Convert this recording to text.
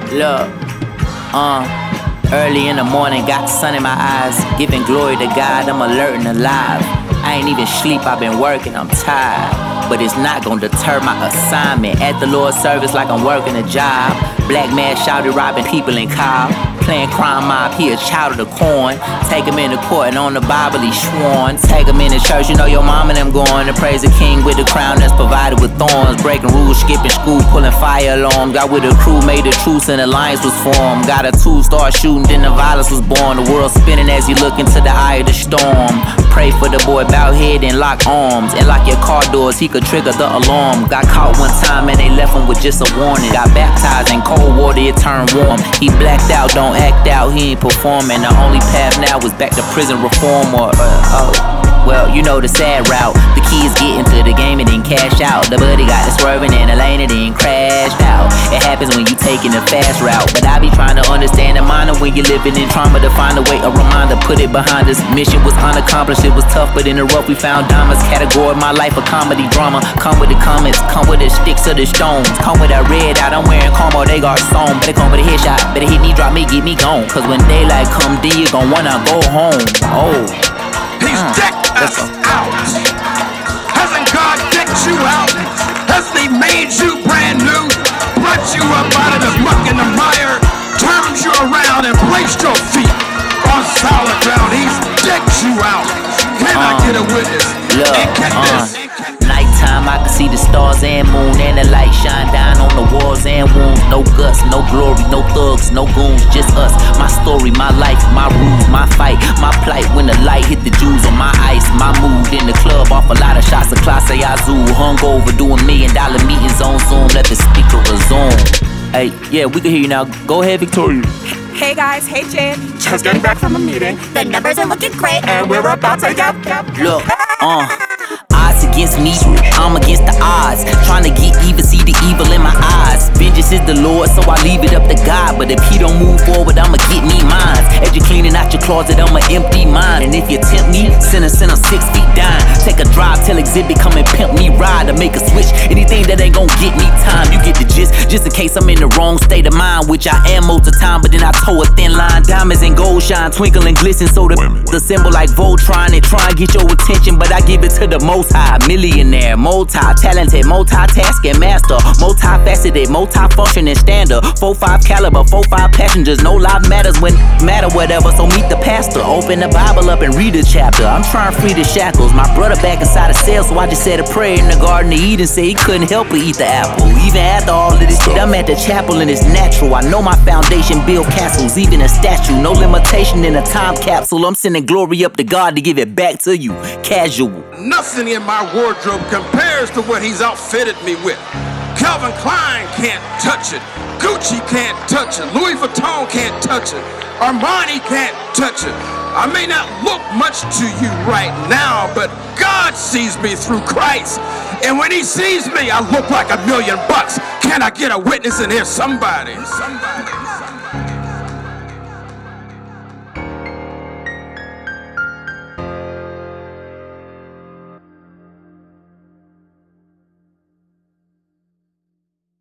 Look, early in the morning, got the sun in my eyes, giving glory to God, I'm alert and alive. I ain't even sleep, I've been working, I'm tired, but it's not gonna deter my assignment. At the Lord's service like I'm working a job. Black man shouted robbing people in Cobb, playing crime mob, he a child of the corn. Take him into court and on the Bible he sworn. Take him in the church, you know your mom and them going to praise the king with the crown that's provided with thorns. Breaking rules, skipping school, pulling fire alarms. Got with a crew, made a truce and alliance was formed. Got a tool, start shooting, then the violence was born. The world spinning as you look into the eye of the storm. Pray for the boy, bow head and lock arms. And lock your car doors, he could trigger the alarm. Got caught one time and they left him with just a warning. Got baptized in cold water, it turned warm. He blacked out, don't act out, he ain't performing. The only path now is back to prison reform or well, you know the sad route. The key is getting to the game and then cash out. The buddy got it swerving in the lane and then crashed out. It happens when you taking the fast route, but I be trying to understand the mind of when you're living in trauma. To find a way, a reminder, put it behind us. Mission was unaccomplished, it was tough, but in the rough we found diamonds. Category my life a comedy drama. Come with the comments, come with the sticks or the stones. Come with a red out, I'm wearing Como, they got stone. Better come with a headshot, better hit me, drop me, get me gone. Cause when daylight come, then you gon' wanna go home. Oh, he's decked us out. Hasn't God decked you out? Hasn't he made you brand new? Brought you up out of the muck and the mire, turned you around and placed your feet on solid ground. He's decked you out. Can I get a witness? Nighttime, I can see the stars and moon, and the light shine down on the walls and wounds. No guts, no glory, no thugs, no goons, just us. My story, my life, my rules, my fight, my plight. When the light hit the jewels on my ice, my mood in the club off a lot of shots of Clase Azul. Hungover, doing $1 million meetings on Zoom. Let the speaker resume. Hey, yeah, we can hear you now. Go ahead, Victoria. Hey guys, hey Jen. Just getting back from a meeting. The numbers are looking great, And we're about to get Look, odds against me, I'm against the odds. Trying to get even, see the evil in my eyes. Vengeance is the Lord, so I leave it up to God. But if he don't move forward, I'ma get me mine. As you cleaning out your closet, I'ma empty mine. And if you tempt me, send her 6 feet down. Take a drive, tell Exhibit, come and pimp me, ride. Or make a switch, anything that ain't gon' get me time. You get the gist, just in case I'm in the wrong state of mind, which I am most of the time. But then I toe a thin line, diamonds and gold shine, twinkle and glisten. So the symbol like Voltron and try and get your attention. But I give it to the most high. Millionaire, multi-talented, multitasking master, multifaceted, multifunctioning standard. 4.5 caliber, 4.5 passengers. No life matters when matter whatever. So meet the pastor, open the Bible up and read a chapter. I'm trying to free the shackles. My brother back inside a cell, so I just said a prayer in the Garden of Eden. Said he couldn't help but eat the apple. Even after all of this shit, I'm at the chapel and it's natural. I know my foundation build castles, even a statue. No limitation in a time capsule. I'm sending glory up to God to give it back to you. Casual. Nothing in my wardrobe compares to what he's outfitted me with. Calvin Klein can't touch it. Gucci can't touch it. Louis Vuitton can't touch it. Armani can't touch it. I may not look much to you right now, but God sees me through Christ. And when he sees me, I look like $1 million. Can I get a witness in here? Somebody.